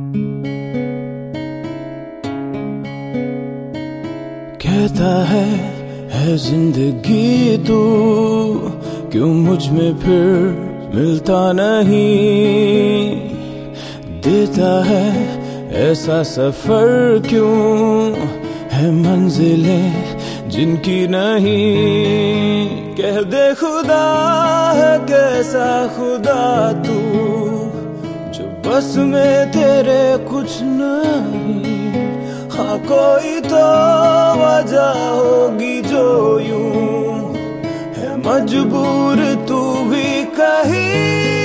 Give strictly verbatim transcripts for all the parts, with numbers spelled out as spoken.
कहता है है जिंदगी तू, क्यों मुझ में फिर मिलता नहीं। देता है ऐसा सफर, क्यों है मंजिलें जिनकी नहीं। कह दे खुदा है कैसा खुदा तू, जो बस में तेरे कुछ नहीं। हाँ कोई तो वजह होगी जो यूं है मजबूर तू भी कहीं।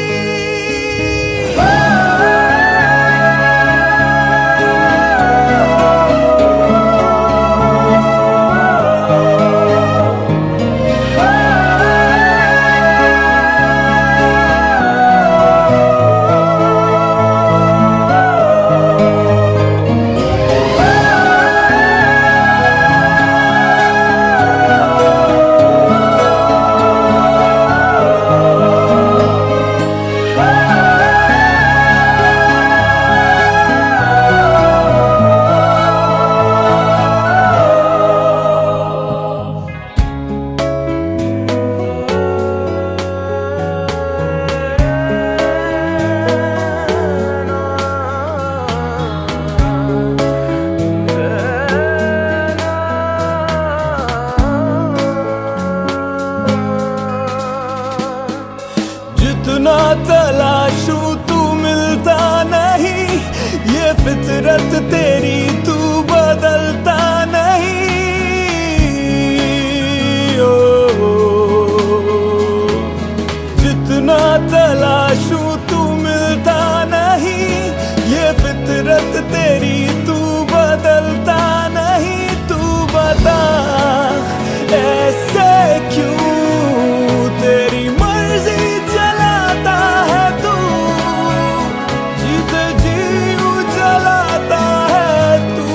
जितना तलाशूं तू मिलता नहीं, ये फितरत तेरी तू बदलता नहीं। ओ, जितना तलाशूं तू मिलता नहीं, ये फितरत तेरी तू बदलता नहीं। तू बता ऐसे क्यों, तेरी मर्जी चलाता है तू, जीते जी जलाता है तू।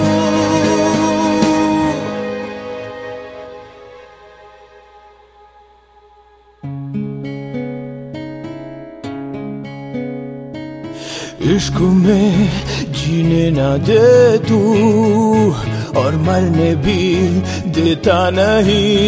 इश्क में जीने ना दे तू, और मरने भी देता नहीं।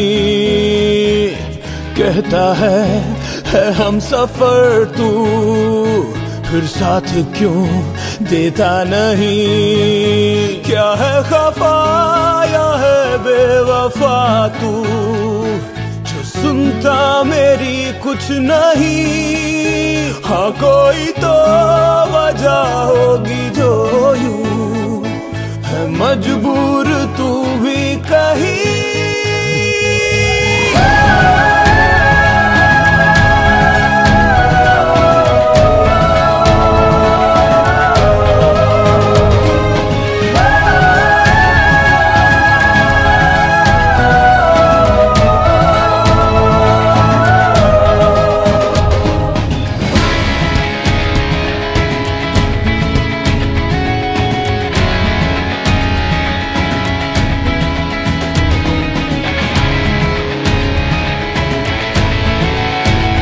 कहता है है हम सफर तू, फिर साथ क्यों देता नहीं। क्या है खफा या है बेवफा तू, जो सुनता मेरी कुछ नहीं। हाँ कोई तो वजह होगी जो यूं है मजबूर तू भी कहीं।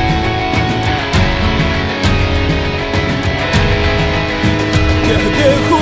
कह दे